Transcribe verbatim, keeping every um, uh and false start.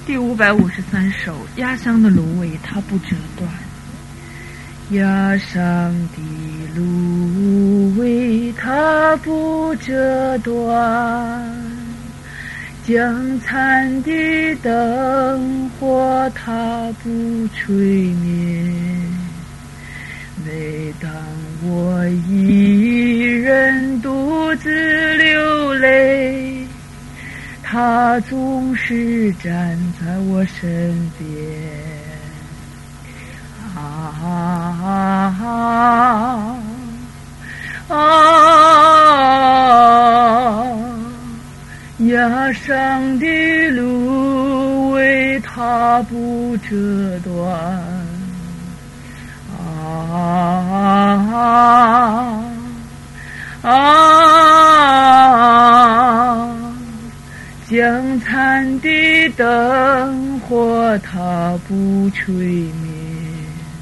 第五百五十三首，压伤的芦苇它不折断。压伤的芦苇它不折断，将残的灯火它不吹灭。每当我一人独自流泪，他总是站在我身边。啊啊啊啊！压伤的芦苇它不折断。啊啊啊！将残的灯火它不吹灭。